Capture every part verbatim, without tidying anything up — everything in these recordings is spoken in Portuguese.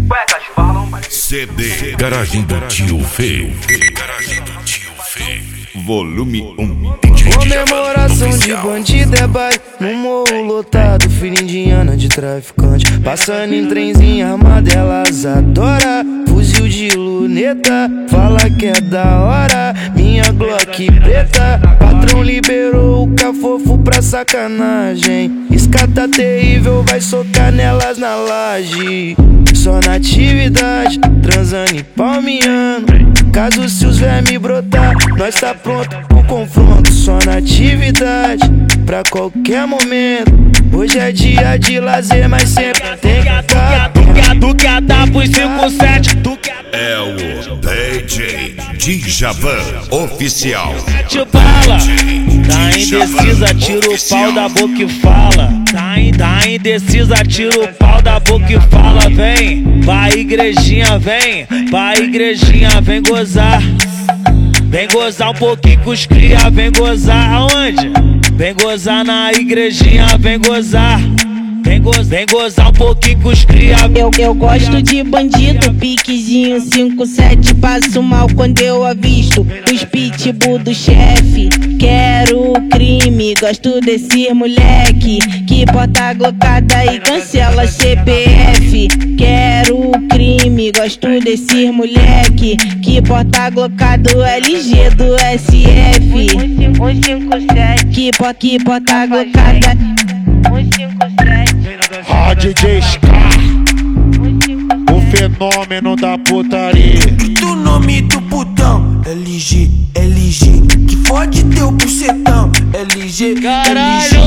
C D Garagem do Tio Feio. Garagem do Tio Feio. Volume um. Comemoração de bandido é baile no morro lotado, filho indiana de traficante. Passando em trenzinho armado, elas adoram. Fuzil de luneta, fala que é da hora. Minha Glock preta, patrão liberou o cafofo pra sacanagem. Escata terrível, vai socar nelas na laje. Só na atividade, transando e palmeando. Caso se os vermes brotar, nós tá pronto pro confronto. Só na atividade, pra qualquer momento. Hoje é dia de lazer, mas sempre tem que estar do que a W cinquenta e sete. É o D J Djavan Oficial. Te fala, tá indecisa, tira o pau da boca e fala. Tá, in, tá indecisa, tira o pau da boca e fala. Vem, vai igrejinha, vem, vai igrejinha, vem gozar. Vem gozar um pouquinho com os cria, vem gozar aonde? Vem gozar na igrejinha, vem gozar. Vem, go vem gozar um pouquinho com os cria. Eu, eu gosto de bandido, piquezinho cinco sete. Passo mal quando eu avisto os pitbull do chefe. Quero o crime, gosto desse moleque que bota glocada e cancela C P F. Quero o crime, gosto desse moleque que bota glocado L G do S F. um cinco sete que bota, que bota glocada um cinco sete. Ah, D J Scar, o fenômeno da putaria. Do nome do putão, L G, L G, que fode teu bucetão, L G, Caralho,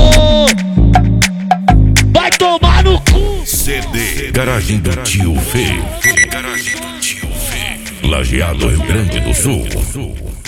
vai tomar no cu. C D Garagem do Tio Feio. Garagem do Tio Feio. Lajeado, Rio Grande do Sul.